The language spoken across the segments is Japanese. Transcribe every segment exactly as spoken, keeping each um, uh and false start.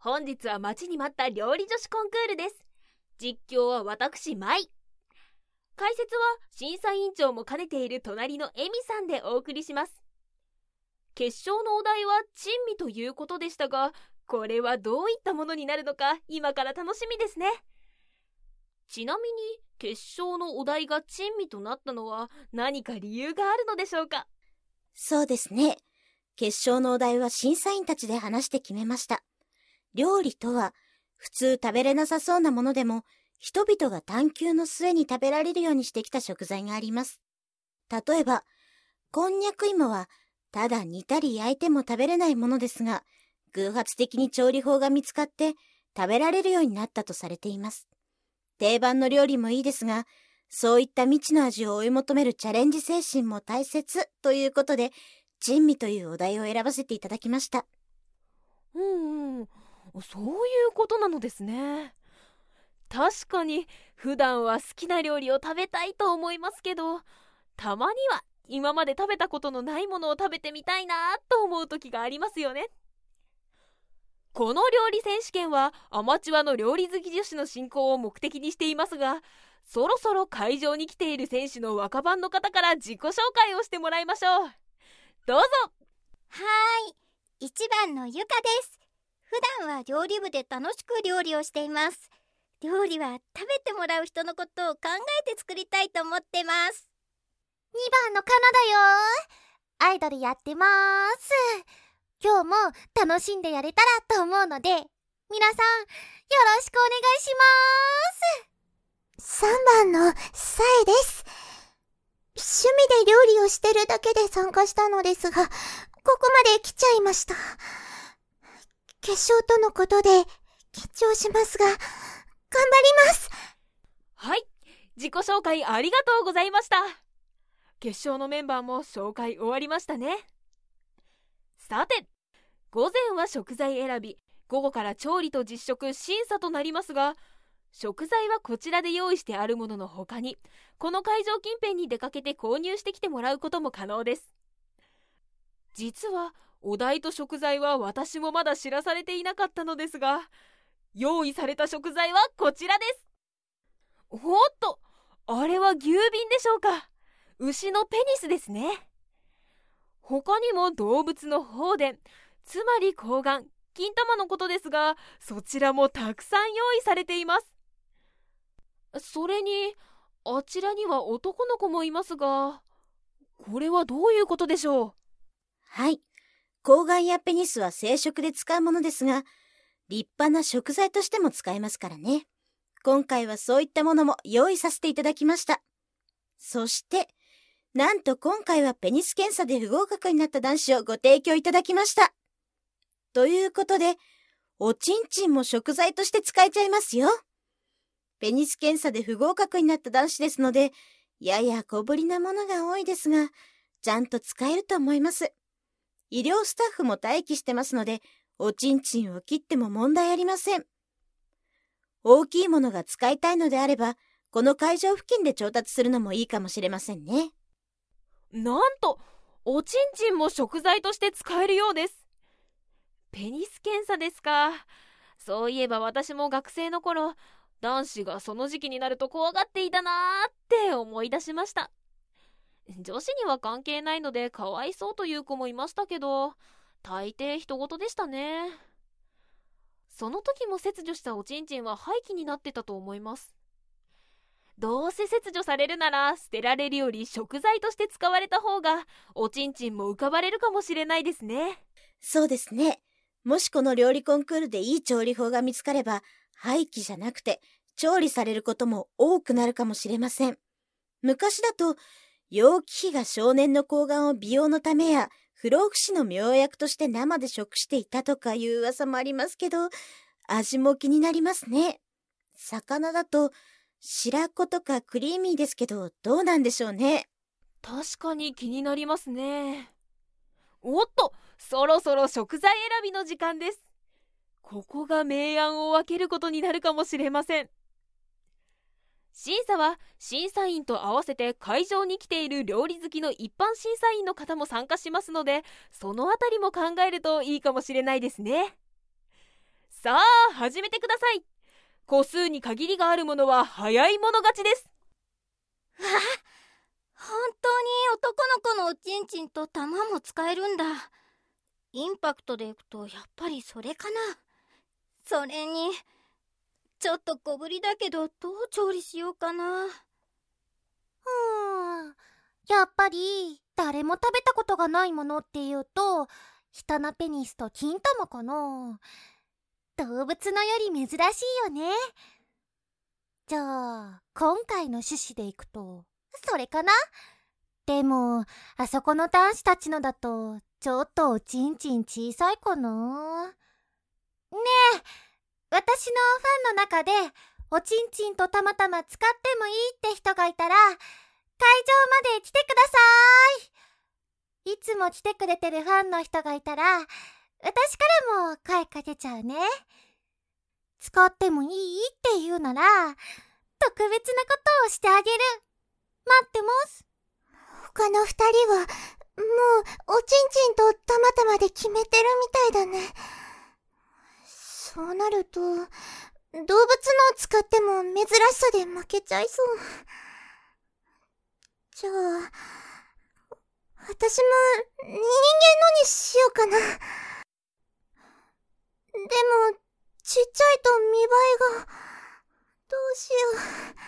本日は待ちに待った料理女子コンクールです。実況は私舞、解説は審査委員長も兼ねている隣のエミさんでお送りします。決勝のお題は珍味ということでしたが、これはどういったものになるのか今から楽しみですね。ちなみに決勝のお題が珍味となったのは何か理由があるのでしょうか？ そうですね。決勝のお題は審査員たちで話して決めました。料理とは普通食べれなさそうなものでも人々が探求の末に食べられるようにしてきた食材があります。例えばこんにゃく芋はただ煮たり焼いても食べれないものですが、偶発的に調理法が見つかって食べられるようになったとされています。定番の料理もいいですが、そういった未知の味を追い求めるチャレンジ精神も大切ということで、珍味というお題を選ばせていただきました。 うんうん、そういうことなのですね。確かに普段は好きな料理を食べたいと思いますけど、たまには今まで食べたことのないものを食べてみたいなと思う時がありますよね。この料理選手権はアマチュアの料理好き女子の進行を目的にしていますが、そろそろ会場に来ている選手の若番の方から自己紹介をしてもらいましょう。どうぞ。 はーい、いちばんのゆかです。普段は料理部で楽しく料理をしています。料理は食べてもらう人のことを考えて作りたいと思ってます。 にばんのかなだよ。アイドルやってます。今日も楽しんでやれたらと思うので、皆さんよろしくお願いします。さんばんのさえです。趣味で料理をしてるだけで参加したのですが、ここまで来ちゃいました。決勝とのことで緊張しますが、頑張ります。 はい、自己紹介ありがとうございました。決勝のメンバーも紹介終わりましたね。さて、午前は食材選び、午後から調理と実食審査となりますが、食材はこちらで用意してあるものの他に、この会場近辺に出かけて購入してきてもらうことも可能です。実はお題と食材は私もまだ知らされていなかったのですが、用意された食材はこちらです。おっと、あれは牛瓶でしょうか。牛のペニスですね。他にも動物の放電、つまり睾丸、金玉のことですが、そちらもたくさん用意されています。それにあちらには男の子もいますが、これはどういうことでしょう？ はい、睾丸やペニスは生殖で使うものですが、立派な食材としても使えますからね。今回はそういったものも用意させていただきました。そしてなんと今回はペニス検査で不合格になった男子をご提供いただきました。ということで、おちんちんも食材として使えちゃいますよ。ペニス検査で不合格になった男子ですので、やや小ぶりなものが多いですが、ちゃんと使えると思います。医療スタッフも待機してますので、おちんちんを切っても問題ありません。大きいものが使いたいのであれば、この会場付近で調達するのもいいかもしれませんね。 なんとおちんちんも食材として使えるようです。ペニス検査ですか。そういえば私も学生の頃、男子がその時期になると怖がっていたなーって思い出しました。女子には関係ないのでかわいそうという子もいましたけど、大抵人事でしたね。その時も切除したおちんちんは廃棄になってたと思います。どうせ切除されるなら捨てられるより食材として使われた方がおちんちんも浮かばれるかもしれないですね。 そうですね。もしこの料理コンクールでいい調理法が見つかれば、廃棄じゃなくて調理されることも多くなるかもしれません。昔だと楊貴妃が少年の睾丸を美容のためや不老不死の妙薬として生で食していたとかいう噂もありますけど、味も気になりますね。魚だと白子とかクリーミーですけど、どうなんでしょうね。 確かに気になりますね。おっと、そろそろ食材選びの時間です。ここが明暗を分けることになるかもしれません。審査は審査員と合わせて会場に来ている料理好きの一般審査員の方も参加しますので、そのあたりも考えるといいかもしれないですね。 さあ始めてください。個数に限りがあるものは早い者勝ちです。 わあ、本当に男の子のおちんちんと玉も使えるんだ。インパクトでいくとやっぱりそれかな。それにちょっと小ぶりだけど、どう調理しようかな。 うーん、やっぱり誰も食べたことがないものっていうとヒタナペニスと金玉かな。動物のより珍しいよね。じゃあ今回の趣旨でいくとそれかな。でもあそこの男子たちのだとちょっとおちんちん小さいかな。ねえ、私のファンの中でおちんちんとたまたま使ってもいいって人がいたら会場まで来てください。いつも来てくれてるファンの人がいたら私からも声かけちゃうね。使ってもいいって言うなら特別なことをしてあげる。待ってます。 他の二人はもうおちんちんとたまたまで決めてるみたいだね。そうなると動物のを使っても珍しさで負けちゃいそう。じゃあ私も人間のにしようかな。でもちっちゃいと見栄えがどうしよう。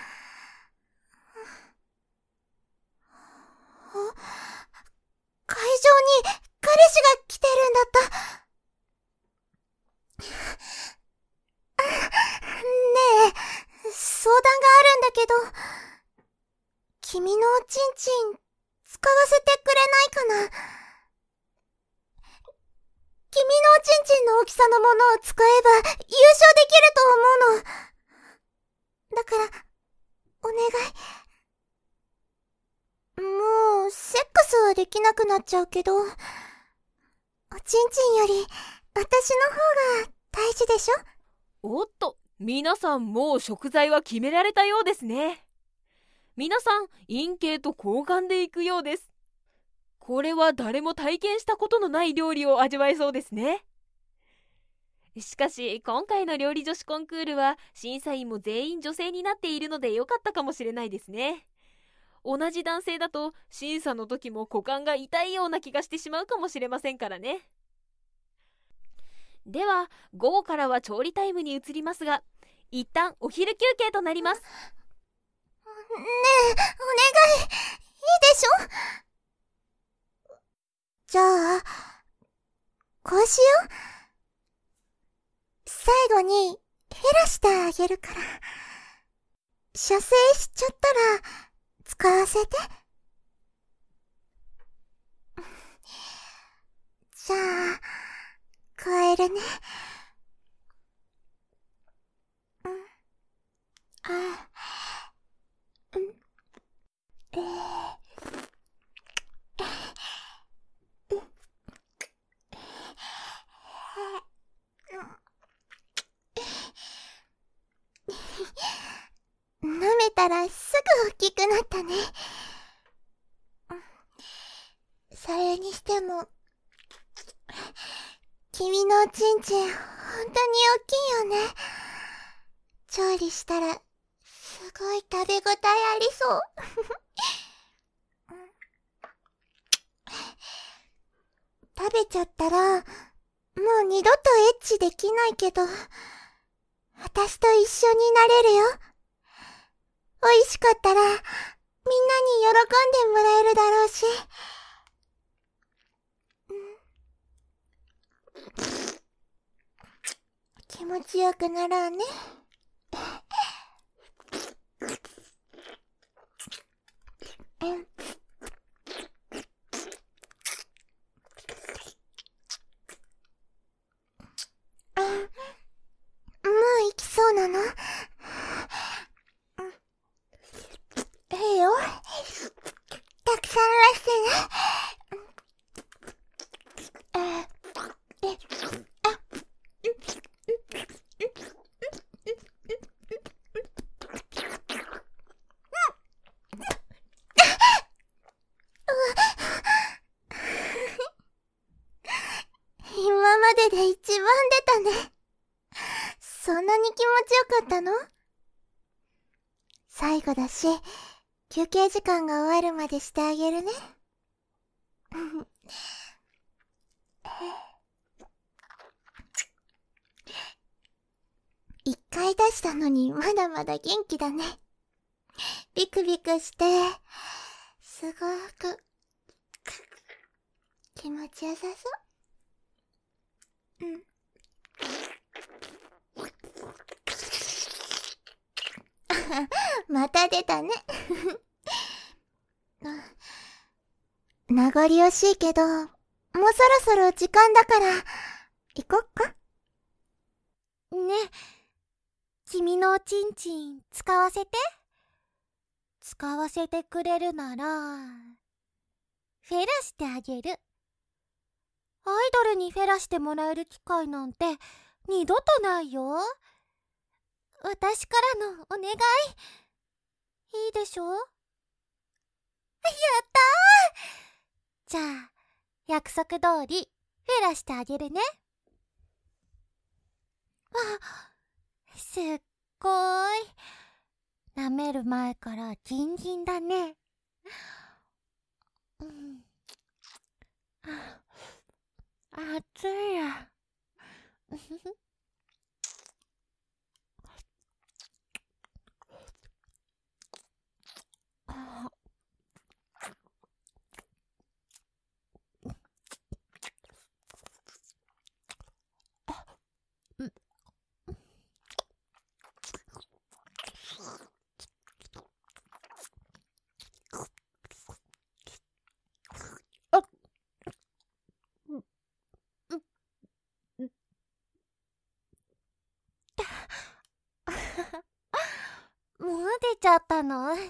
あ、会場に彼氏が来てるんだった。ねえ、相談があるんだけど、君のおちんちん使わせてくれないかな。君のおちんちんの大きさのものを使えば優勝できると思うの。だからお願い。もうセックスはできなくなっちゃうけど、おちんちんより私の方が大事でしょ。 おっと、皆さんもう食材は決められたようですね。皆さん陰茎と睾丸でいくようです。これは誰も体験したことのない料理を味わえそうですね。しかし今回の料理女子コンクールは審査員も全員女性になっているので良かったかもしれないですね。同じ男性だと審査の時も股間が痛いような気がしてしまうかもしれませんからね。では午後からは調理タイムに移りますが、一旦お昼休憩となります。 ねえ、お願い、いいでしょ。じゃあこうしよう。最後に減らしてあげるから、射精しちゃったら使わせて。じゃあ加えるね。うん、あ、うん、えー舐めたらすぐ大きくなったね。それにしても君のおちんちん本当に大きいよね。調理したらすごい食べ応えありそう食べちゃったらもう二度とエッチできないけど、私と一緒になれるよ。美味しかったらみんなに喜んでもらえるだろうし、気持ちよくなろうね。もう行きそうなの？ええよ。たくさんらしてね。今までで一番出たね。 そんなに気持ちよかったの？最後だし、休憩時間が終わるまでしてあげるね。一回出したのにまだまだ元気だね。ビクビクして、すごく気持ちよさそう。うん。また出たね。名残惜しいけど、もうそろそろ時間だから、行こっか。 ね、君のおちんちん使わせて。使わせてくれるなら、フェラしてあげる。アイドルにフェラしてもらえる機会なんて二度とないよ。私からのお願い、いいでしょ？やったー！じゃあ、約束通りフェラしてあげるね。あ、すっごーい。舐める前からギンギンだね。うん。あ、熱いや。もう出ちゃったの？我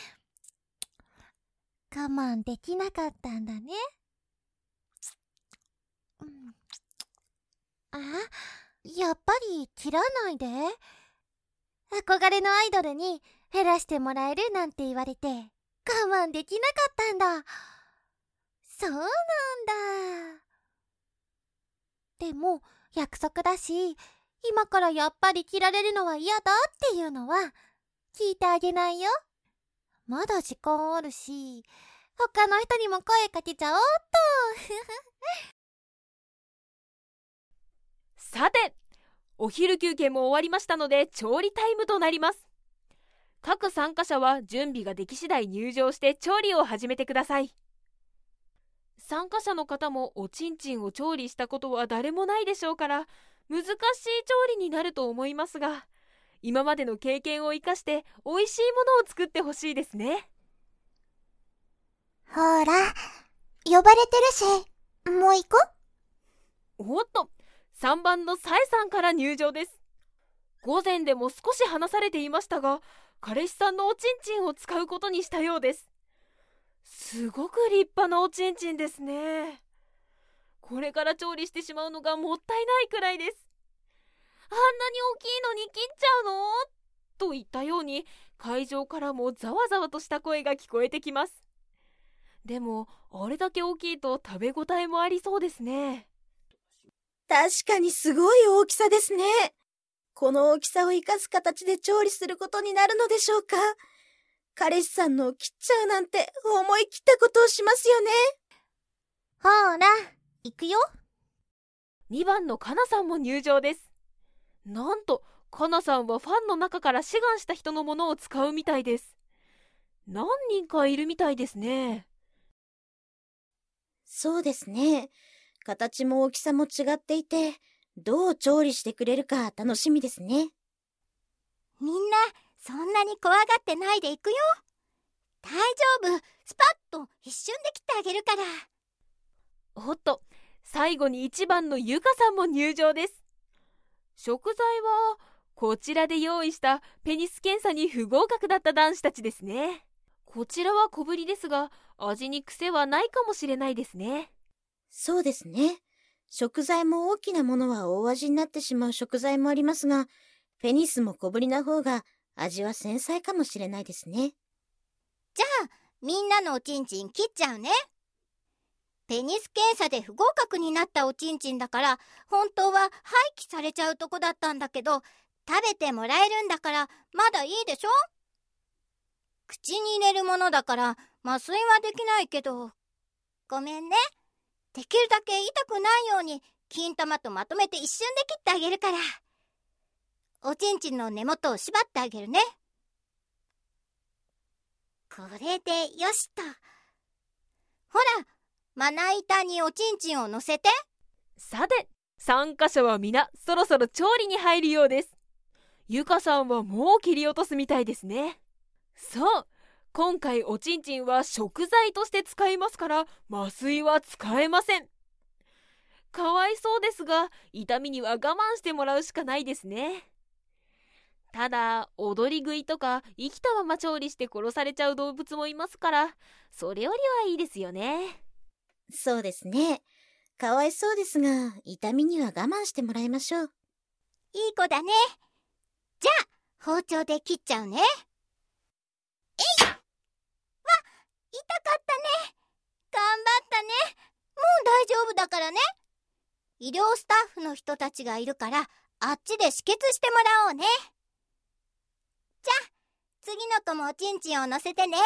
慢できなかったんだね。うん、あ、やっぱり切らないで。憧れのアイドルにフェラしてもらえるなんて言われて我慢できなかったんだ。そうなんだ。でも約束だし、今からやっぱり切られるのは嫌だっていうのは聞いてあげないよ。まだ時間あるし、他の人にも声かけちゃおうっと。さて、お昼休憩も終わりましたので調理タイムとなります。各参加者は準備ができ次第入場して調理を始めてください。参加者の方もおちんちんを調理したことは誰もないでしょうから、難しい調理になると思いますが、今までの経験を生かして美味しいものを作ってほしいですね。 ほら、呼ばれてるし、もう行こう。おっと、さんばんのさえさんから入場です。午前でも少し話されていましたが、彼氏さんのおちんちんを使うことにしたようです。すごく立派なおちんちんですね。これから調理してしまうのがもったいないくらいです。あんなに大きいのに切っちゃうの？と言ったように会場からもざわざわとした声が聞こえてきます。でもあれだけ大きいと食べ応えもありそうですね。 確かにすごい大きさですね。この大きさを生かす形で調理することになるのでしょうか。彼氏さんのを切っちゃうなんて思い切ったことをしますよね。 ほーら、行くよ。 にばんのかなさんも入場です。なんとかなさんはファンの中から志願した人のものを使うみたいです。何人かいるみたいですね。 そうですね。形も大きさも違っていて、どう調理してくれるか楽しみですね。 みんなそんなに怖がってないで行くよ。大丈夫、スパッと一瞬で切ってあげるから。 おっと、最後にいちばんのゆかさんも入場です。食材はこちらで用意したペニス検査に不合格だった男子たちですね。こちらは小ぶりですが味に癖はないかもしれないですね。 そうですね。食材も大きなものは大味になってしまう食材もありますが、ペニスも小ぶりな方が味は繊細かもしれないですね。 じゃあみんなのおちんちん切っちゃうね。ペニス検査で不合格になったおちんちんだから、本当は廃棄されちゃうとこだったんだけど、 食べてもらえるんだからまだいいでしょ。口に入れるものだから麻酔はできないけど、ごめんね。できるだけ痛くないように金玉とまとめて一瞬で切ってあげるから。おちんちんの根元を縛ってあげるね。これでよしと。ほら、まな板におちんちんを乗せて。 さて、参加者は皆そろそろ調理に入るようです。ゆかさんはもう切り落とすみたいですね。そう、今回おちんちんは食材として使いますから麻酔は使えません。かわいそうですが、痛みには我慢してもらうしかないですね。ただ、踊り食いとか生きたまま調理して殺されちゃう動物もいますから、それよりはいいですよね。 そうですね。かわいそうですが、痛みには我慢してもらいましょう。 いい子だね。じゃあ、包丁で切っちゃうね。えい！わ、痛かったね。頑張ったね。もう大丈夫だからね。医療スタッフの人たちがいるから、あっちで止血してもらおうね。じゃあ、次の子もおちんちんを乗せてね。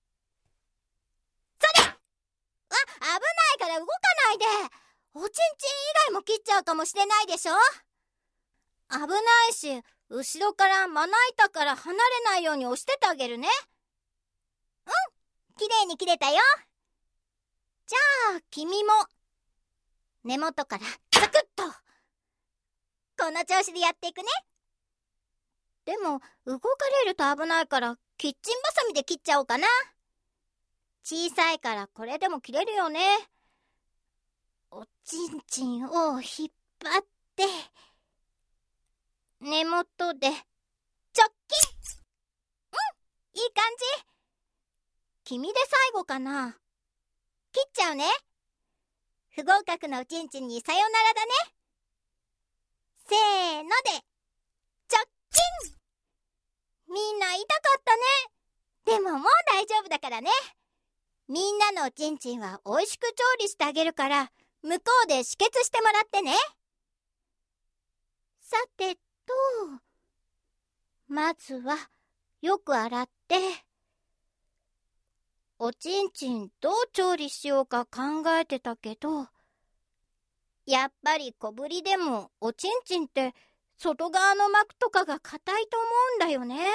それ！わ、危ないから動かないで。おちんちん以外も切っちゃうかもしれないでしょ。危ないし、後ろからまな板から離れないように押しててあげるね。うん、きれいに切れたよ。じゃあ、君も根元からザクッと。この調子でやっていくね。でも動かれると危ないからキッチンバサミで切っちゃおうかな。小さいからこれでも切れるよね。おちんちんを引っ張って根元でチョッキン。うん、いい感じ。君で最後かな。切っちゃうね。不合格のおちんちんにさよならだね。せーのでチョッキン。みんな痛かったね。でももう大丈夫だからね。みんなのおちんちんはおいしく調理してあげるから向こうで止血してもらってね。さてと、まずはよく洗っておちんちんどう調理しようか考えてたけど、やっぱり小ぶりでもおちんちんって外側の膜とかが硬いと思うんだよね。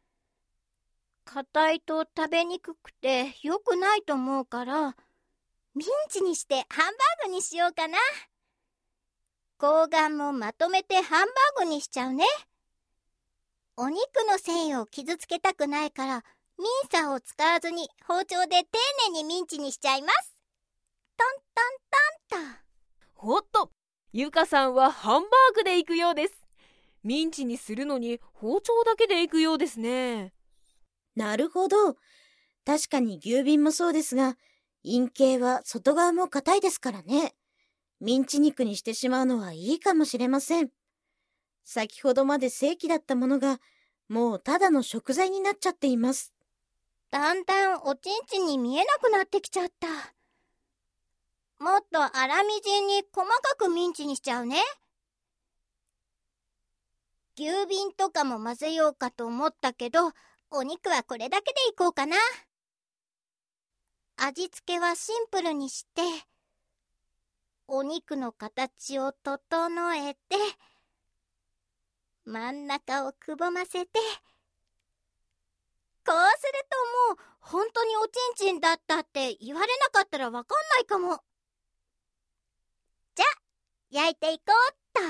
硬いと食べにくくて良くないと思うから、ミンチにしてハンバーグにしようかな。睾丸もまとめてハンバーグにしちゃうね。お肉の繊維を傷つけたくないから、ミンサーを使わずに包丁で丁寧にミンチにしちゃいます。トントントンと。 ほっと、ゆかさんはハンバーグでいくようです。ミンチにするのに包丁だけでいくようですね。 なるほど。確かに牛瓶もそうですが、陰茎は外側も硬いですからね。ミンチ肉にしてしまうのはいいかもしれません。先ほどまで正規だったものが、もうただの食材になっちゃっています。 だんだんおちんちんに見えなくなってきちゃった。もっと粗みじんに細かくミンチにしちゃうね。牛瓶とかも混ぜようかと思ったけど、お肉はこれだけでいこうかな。味付けはシンプルにして、お肉の形を整えて、真ん中をくぼませて、こうするともう本当におちんちんだったって言われなかったらわかんないかも。じゃあ焼いていこうっと。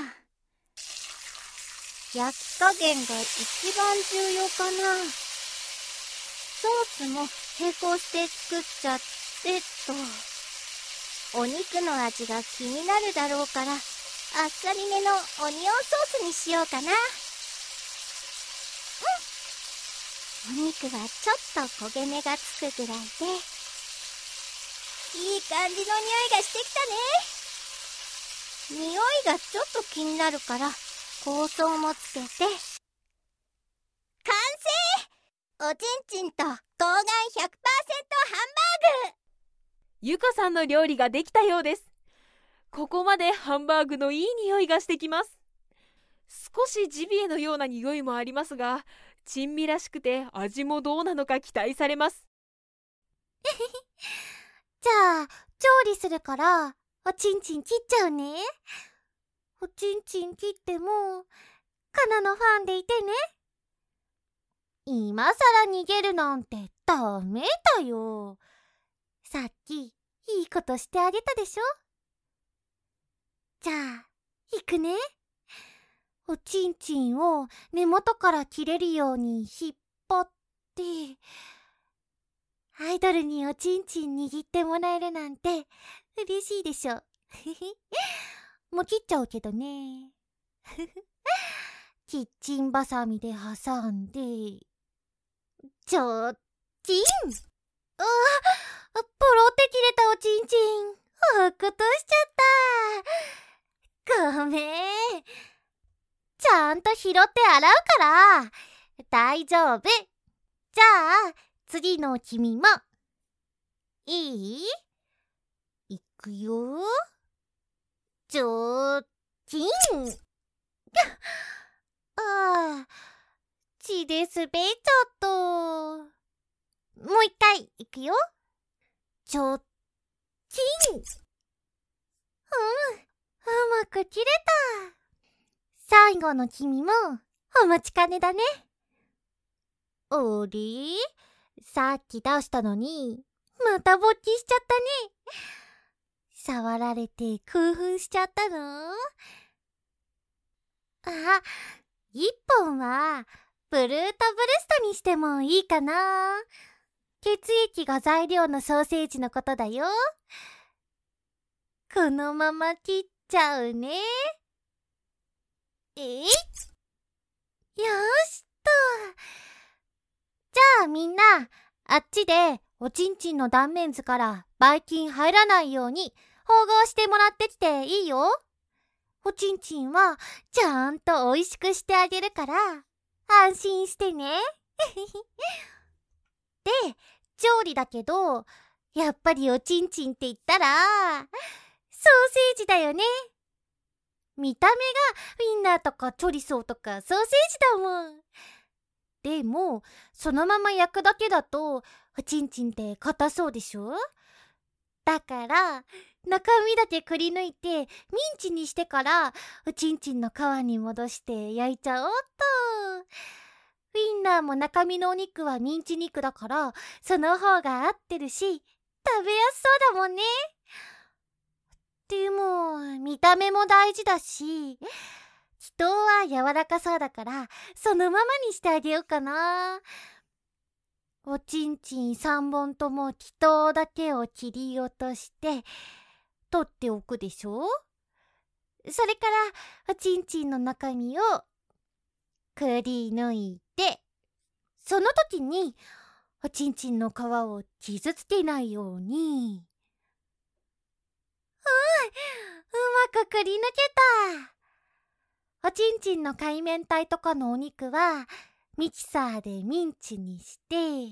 焼き加減が一番重要かな。ソースも並行して作っちゃってと。お肉の味が気になるだろうから、あっさりめのオニオンソースにしようかな。うん。お肉はちょっと焦げ目がつくぐらいで、いい感じの匂いがしてきたね。匂いがちょっと気になるから、香草もつけて、完成！おちんちんと睾丸 ひゃくパーセント ハンバーグ。 ゆかさんの料理ができたようです。ここまでハンバーグのいい匂いがしてきます。 少しジビエのような匂いもありますが、珍味らしくて味もどうなのか期待されます。 じゃあ、調理するから、おちんちん切っちゃうね。おちんちん切っても、カナのファンでいてね。今さら逃げるなんてダメだよ。さっき、いいことしてあげたでしょ。じゃあ、行くね。おちんちんを根元から切れるように引っ張って、アイドルにおちんちん握ってもらえるなんて嬉しいでしょ。もう切っちゃうけどね。キッチンバサミで挟んで、ちょっちん。ああ、ポロって切れたおちんちん。落っことしちゃった。ごめん。ちゃんと拾って洗うから。大丈夫。じゃあ、次の君も。いい？いくよ。ちょっちん。ああ、血で滑っちゃった。もう一回いくよ。ちょっちん。うん、うまく切れた。最後の君もお待ちかねだね。あれ？さっき出したのにまた勃起しちゃったね。触られて興奮しちゃったの？あ、一本はブルートブルストにしてもいいかな。血液が材料のソーセージのことだよ。このまま切っちゃうね。えい！よしと。じゃあみんな、あっちでおちんちんの断面図からばい菌入らないように縫合してもらってきていいよ。おちんちんはちゃんとおいしくしてあげるから安心してね。で、調理だけど、やっぱりおちんちんって言ったらソーセージだよね。見た目がウインナーとかチョリソーとかソーセージだもん。でも、そのまま焼くだけだとおちんちんって硬そうでしょ？だから、中身だけくり抜いてミンチにしてからおちんちんの皮に戻して焼いちゃおうっと。ウインナーも中身のお肉はミンチ肉だからその方が合ってるし食べやすそうだもんね。でも見た目も大事だし、人は柔らかそうだからそのままにしてあげようかな。おちんちんさんぼんとも気筒だけを切り落として取っておくでしょ。それからおちんちんの中身をくり抜いて、その時におちんちんの皮を傷つけないように。うん、うまくくり抜けた。おちんちんの海綿体とかのお肉はミキサーでミンチにして、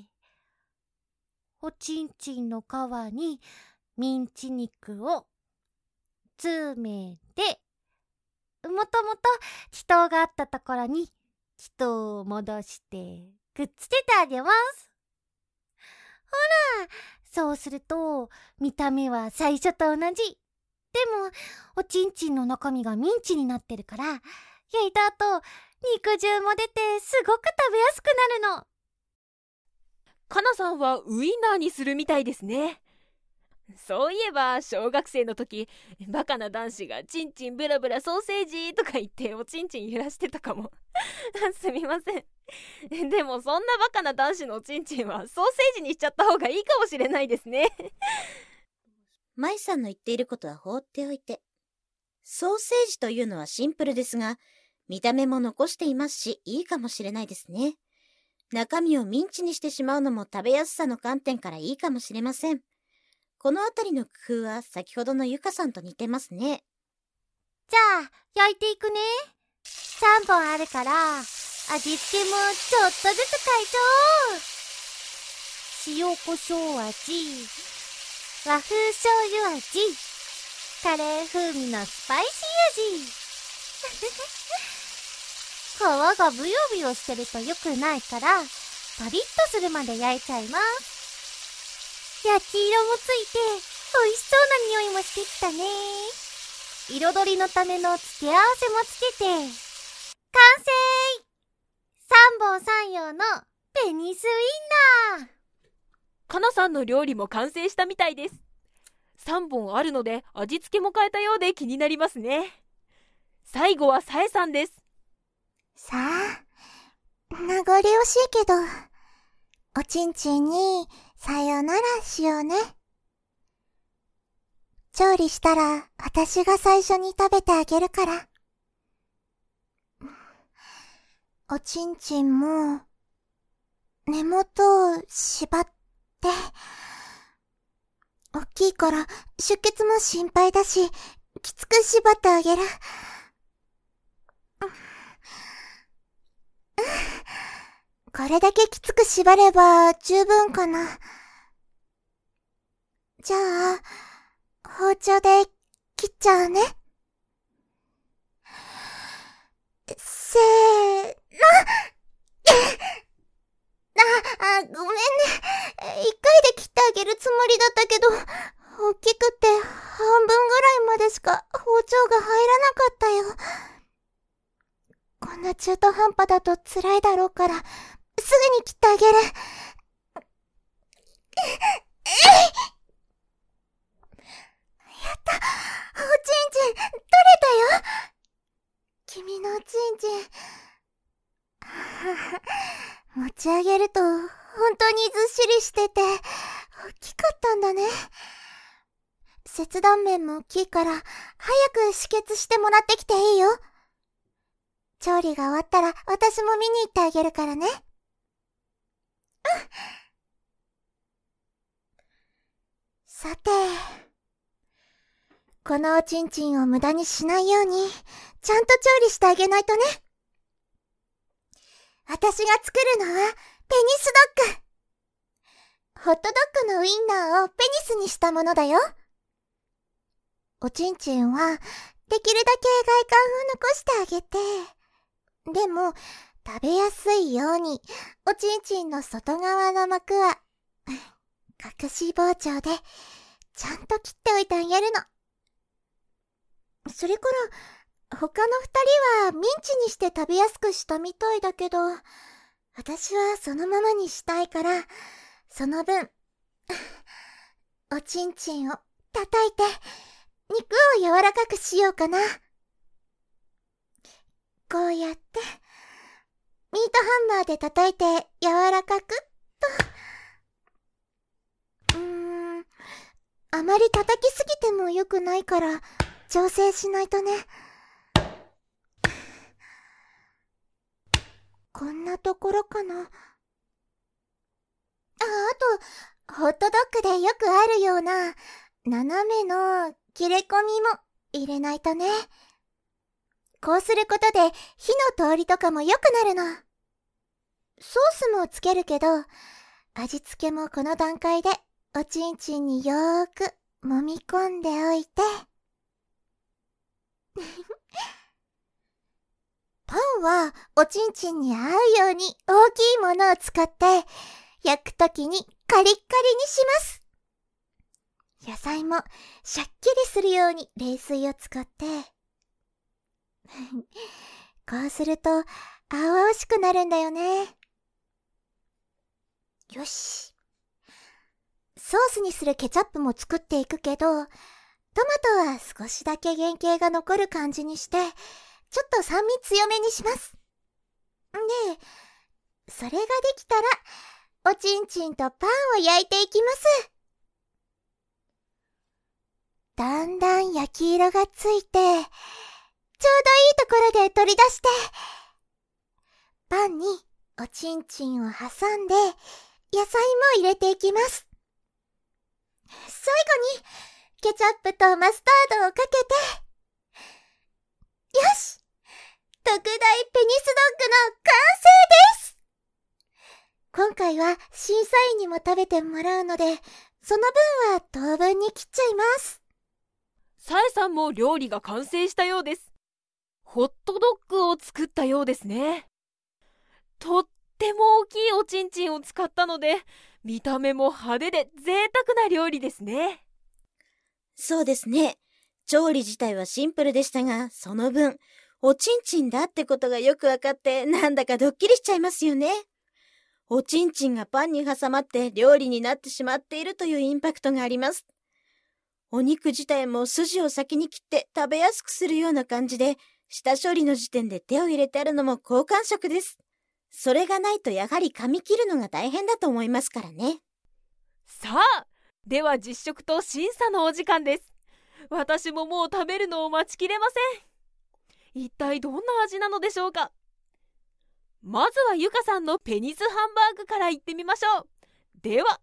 おちんちんの皮にミンチ肉を詰めて、もともと気筒があったところに気筒を戻してくっつけてあげます。ほら、そうすると見た目は最初と同じ。でもおちんちんの中身がミンチになってるから、焼いた後肉汁も出てすごく食べやすくなるの。 かなさんはウインナーにするみたいですね。そういえば小学生の時、バカな男子がチンチンブラブラソーセージとか言っておちんちん揺らしてたかも。すみません。でもそんなバカな男子のおちんちんはソーセージにしちゃった方がいいかもしれないですね。 舞さんの言っていることは放っておいて、ソーセージというのはシンプルですが、見た目も残していますし、いいかもしれないですね。中身をミンチにしてしまうのも食べやすさの観点からいいかもしれません。このあたりの工夫は先ほどのゆかさんと似てますね。 じゃあ、焼いていくね。さんぼんあるから、味付けもちょっとずつ変えちゃおう。塩コショウ味、和風醤油味、カレー風味のスパイシー味。 皮がブヨブヨしてると良くないから、パリッとするまで焼いちゃいます。焼き色もついて、美味しそうな匂いもしてきたね。彩りのための付け合わせもつけて、完成！三本三葉のペニスウインナー。 かなさんの料理も完成したみたいです。さんぼんあるので味付けも変えたようで気になりますね。最後はさえさんです。 さあ、名残惜しいけど、おちんちんにさよならしようね。調理したら私が最初に食べてあげるから。おちんちんも根元を縛って、大きいから出血も心配だし、きつく縛ってあげる。これだけきつく縛れば十分かな。じゃあ、包丁で切っちゃうね。せーの。あ、あ、ごめんね。一回で切ってあげるつもりだったけど、大きくて半分ぐらいまでしか包丁が入らなかったよ。こんな中途半端だと辛いだろうから、すぐに切ってあげる。やった！おちんちん、取れたよ！君のおちんちん。持ち上げると、本当にずっしりしてて、大きかったんだね。切断面も大きいから、早く止血してもらってきていいよ。調理が終わったら、私も見に行ってあげるからね。うん。さて、このおちんちんを無駄にしないように、ちゃんと調理してあげないとね。私が作るのは、ペニスドッグ。ホットドッグのウインナーをペニスにしたものだよ。おちんちんは、できるだけ外観を残してあげて、でも、食べやすいように、おちんちんの外側の膜は、隠し包丁で、ちゃんと切っておいてあげるの。それから、他の二人はミンチにして食べやすくしたみたいだけど、私はそのままにしたいから、その分、おちんちんを叩いて、肉を柔らかくしようかな。こうやって、ミートハンマーで叩いて柔らかくっと。うーん、あまり叩きすぎても良くないから、調整しないとね。こんなところかな。あ、あと、ホットドッグでよくあるような、斜めの切れ込みも入れないとね。こうすることで火の通りとかも良くなるの。ソースもつけるけど、味付けもこの段階でおちんちんによーく揉み込んでおいて。パンはおちんちんに合うように大きいものを使って焼くときにカリッカリにします。野菜もシャッキリするように冷水を使ってこうすると青々しくなるんだよね。よし。ソースにするケチャップも作っていくけど、トマトは少しだけ原型が残る感じにして、ちょっと酸味強めにします。で、それができたら、おちんちんとパンを焼いていきます。だんだん焼き色がついて、ちょうどいいところで取り出して、パンにおちんちんを挟んで、野菜も入れていきます。最後に、ケチャップとマスタードをかけて、よし！特大ペニスドッグの完成です！今回は審査員にも食べてもらうので、その分は等分に切っちゃいます。 さえさんも料理が完成したようです。 ホットドッグを作ったようですね。とっても大きいおちんちんを使ったので、見た目も派手で贅沢な料理ですね。 そうですね。調理自体はシンプルでしたが、その分、おちんちんだってことがよくわかって、なんだかドッキリしちゃいますよね。おちんちんがパンに挟まって料理になってしまっているというインパクトがあります。お肉自体も筋を先に切って食べやすくするような感じで、下処理の時点で手を入れてあるのも好感触です。それがないとやはり噛み切るのが大変だと思いますからね。 さあ、では実食と審査のお時間です。私ももう食べるのを待ちきれません。一体どんな味なのでしょうか。まずはゆかさんのペニスハンバーグからいってみましょう。では、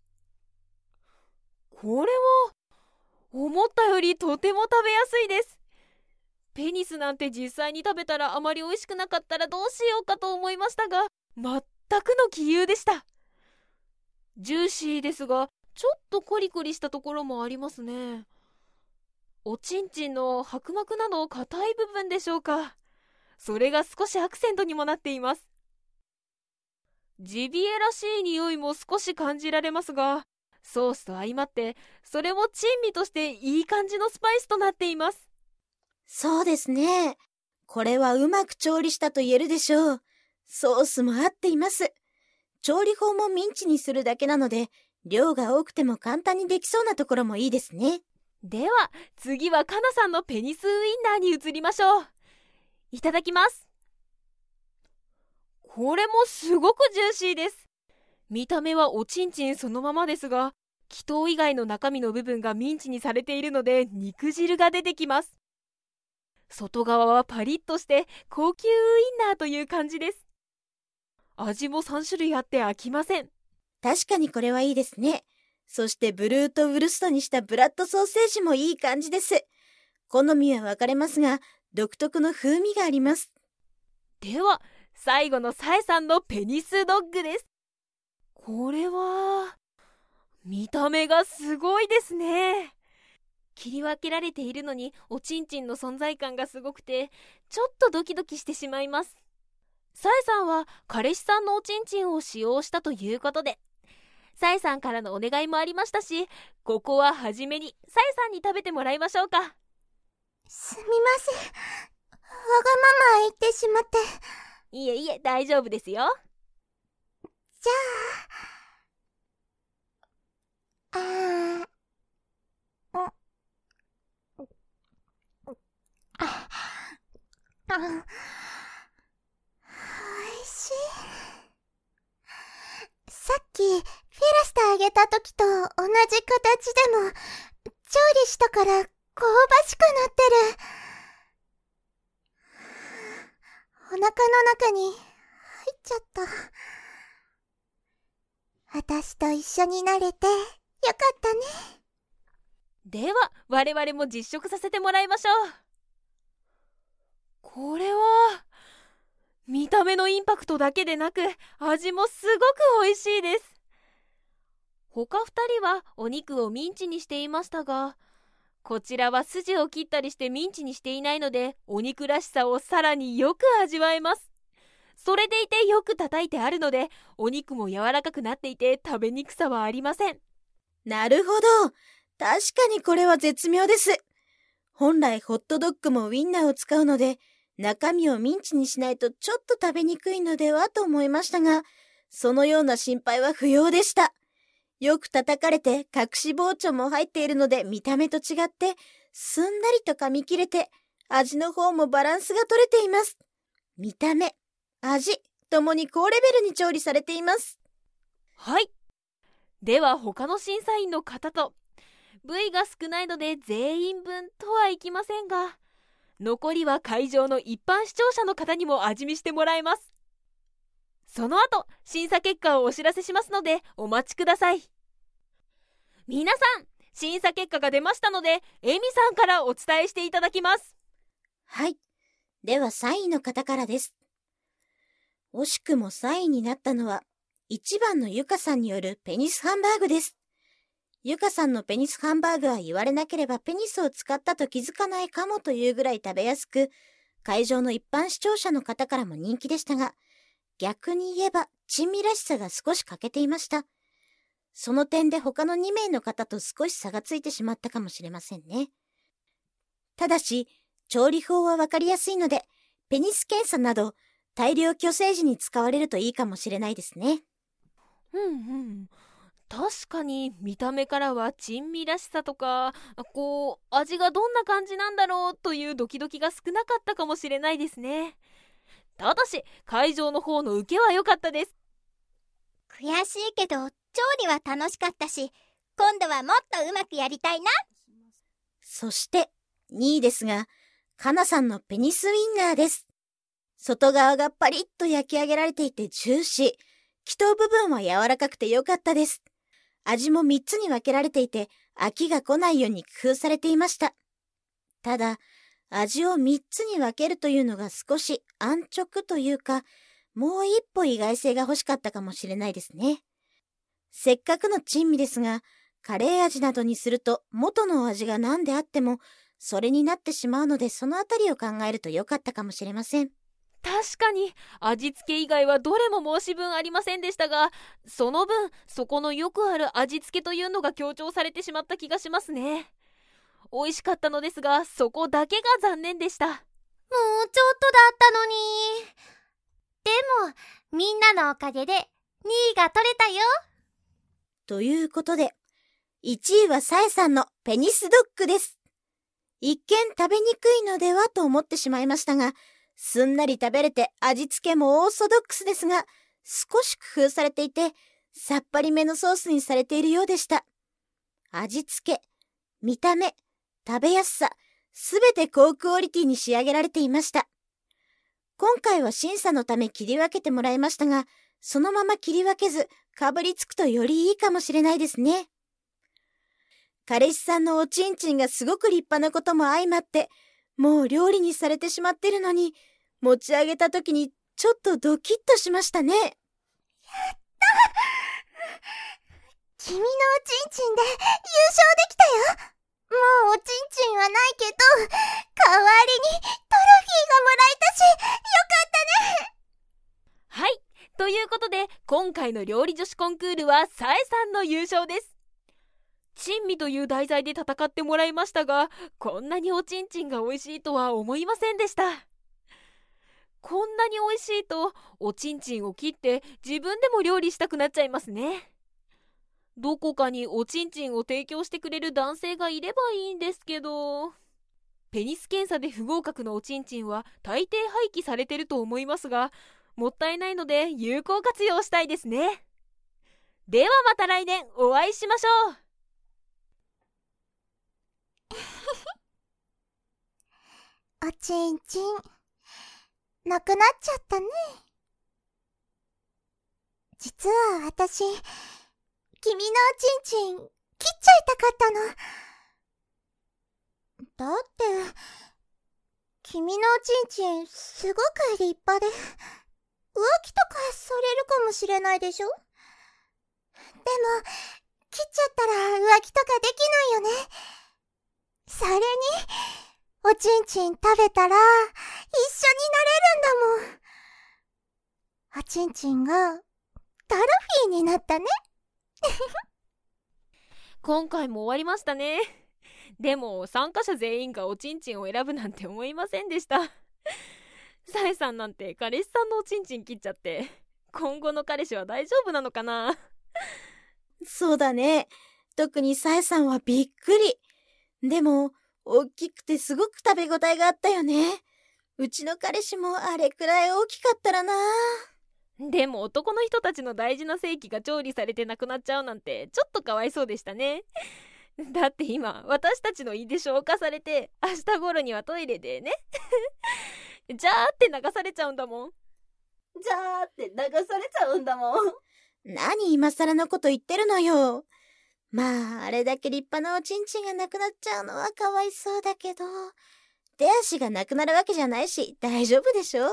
これは思ったよりとても食べやすいです。ペニスなんて実際に食べたらあまり美味しくなかったらどうしようかと思いましたが、全くの奇遇でした。ジューシーですが、ちょっとコリコリしたところもありますね。おちんちんの白膜など硬い部分でしょうか。それが少しアクセントにもなっています。ジビエらしい匂いも少し感じられますが、ソースと相まってそれも珍味としていい感じのスパイスとなっています。 そうですね。これはうまく調理したと言えるでしょう。ソースも合っています。調理法もミンチにするだけなので、量が多くても簡単にできそうなところもいいですね。 では次はかなさんのペニスウインナーに移りましょう。いただきます。これもすごくジューシーです。見た目はおちんちんそのままですが、気筒以外の中身の部分がミンチにされているので肉汁が出てきます。外側はパリッとして高級ウインナーという感じです。味もさん種類あって飽きません。 確かにこれはいいですね。そしてブルーとウルストにしたブラッドソーセージもいい感じです。好みは分かれますが、独特の風味があります。 では最後のサエさんのペニスドッグです。これは見た目がすごいですね。切り分けられているのにおちんちんの存在感がすごくて、ちょっとドキドキしてしまいます。サエさんは彼氏さんのおちんちんを使用したということで、サエさんからのお願いもありましたし、ここは初めにサエさんに食べてもらいましょうか。 すみません。わがまま言ってしまって。 いえいえ、大丈夫ですよ。 じゃあ、あー、あ、あ、おいしい。さっきフェラしてあげた時と同じ形でも調理したから香ばしくなってる。お腹の中に入っちゃった。私と一緒になれてよかったね。 では我々も実食させてもらいましょう。これは見た目のインパクトだけでなく味もすごく美味しいです。他ふたりはお肉をミンチにしていましたが、こちらは筋を切ったりしてミンチにしていないので、お肉らしさをさらによく味わえます。それでいてよく叩いてあるので、お肉も柔らかくなっていて食べにくさはありません。 なるほど。確かにこれは絶妙です。本来ホットドッグもウインナーを使うので、中身をミンチにしないとちょっと食べにくいのではと思いましたが、そのような心配は不要でした。よく叩かれて隠し包丁も入っているので、見た目と違ってすんなりと噛み切れて、味の方もバランスが取れています。見た目、味ともに高レベルに調理されています。 はい。では他の審査員の方と、部位が少ないので全員分とはいきませんが、残りは会場の一般視聴者の方にも味見してもらえます。その後審査結果をお知らせしますのでお待ちください。皆さん、審査結果が出ましたのでエミさんからお伝えしていただきます。 はい。ではさんいの方からです。惜しくもさんいになったのはいちばんのゆかさんによるペニスハンバーグです。ゆかさんのペニスハンバーグは言われなければペニスを使ったと気づかないかもというぐらい食べやすく、 会場の一般視聴者の方からも人気でしたが、逆に言えば珍味らしさが少し欠けていました。その点で他のにめいの方と少し差がついてしまったかもしれませんね。ただし、調理法はわかりやすいので、ペニス検査など大量去勢時に使われるといいかもしれないですね。 うんうん。確かに見た目からは珍味らしさとか、こう味がどんな感じなんだろうというドキドキが少なかったかもしれないですね。ただし会場の方の受けは良かったです。 悔しいけど調理は楽しかったし、今度はもっとうまくやりたいな。 そしてにいですが、かなさんのペニスウインナーです。外側がパリッと焼き上げられていてジューシー、気筒部分は柔らかくて良かったです。味もみっつに分けられていて飽きが来ないように工夫されていました。ただ、味をみっつに分けるというのが少し安直というか、もう一歩意外性が欲しかったかもしれないですね。せっかくの珍味ですが、カレー味などにすると元の味が何であってもそれになってしまうので、そのあたりを考えると良かったかもしれません。 確かに味付け以外はどれも申し分ありませんでしたが、その分そこのよくある味付けというのが強調されてしまった気がしますね。美味しかったのですが、そこだけが残念でした。もうちょっとだったのに。でもみんなのおかげでにいが取れたよ。 ということでいちいはさえさんのペニスドッグです。一見食べにくいのではと思ってしまいましたが、すんなり食べれて味付けもオーソドックスですが、少し工夫されていてさっぱりめのソースにされているようでした。味付け、見た目、食べやすさ、すべて高クオリティに仕上げられていました。今回は審査のため切り分けてもらいましたが、そのまま切り分けずかぶりつくとよりいいかもしれないですね。彼氏さんのおちんちんがすごく立派なことも相まって、もう料理にされてしまってるのに、持ち上げた時にちょっとドキッとしましたね。やった君のおちんちんで優勝できたよ。もうおちんちんはないけど、代わりにトロフィーがもらえたし、よかったね。 はい、ということで今回の料理女子コンクールはさえさんの優勝です。珍味という題材で戦ってもらいましたが、こんなにおちんちんが美味しいとは思いませんでした。こんなに美味しいとおちんちんを切って自分でも料理したくなっちゃいますね。どこかにおちんちんを提供してくれる男性がいればいいんですけど、ペニス検査で不合格のおちんちんは大抵廃棄されてると思いますが、もったいないので有効活用したいですね。ではまた来年お会いしましょう。 おちんちんなくなっちゃったね。実は私、君のおちんちん切っちゃいたかったの。だって君のおちんちんすごく立派で、浮気とかされるかもしれないでしょ。でも切っちゃったら浮気とかできないよね。それにおちんちん食べたら一緒になれるんだもん。おちんちんがトロフィーになったね。 今回も終わりましたね。でも参加者全員がおちんちんを選ぶなんて思いませんでした。さえさんなんて彼氏さんのおちんちん切っちゃって、今後の彼氏は大丈夫なのかな。 そうだね。特にさえさんはびっくり。でも大きくてすごく食べ応えがあったよね。うちの彼氏もあれくらい大きかったらな。 でも男の人たちの大事な性器が調理されてなくなっちゃうなんてちょっとかわいそうでしたね。だって今私たちの胃で消化されて、明日頃にはトイレでねじゃーって流されちゃうんだもん。 じゃーって流されちゃうんだもん。 何今更のこと言ってるのよ。まああれだけ立派なおちんちんがなくなっちゃうのはかわいそうだけど、手足がなくなるわけじゃないし大丈夫でしょ。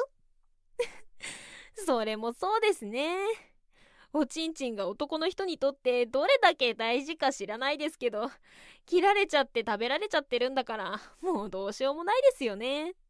それもそうですね。おちんちんが男の人にとってどれだけ大事か知らないですけど、切られちゃって食べられちゃってるんだから、もうどうしようもないですよね。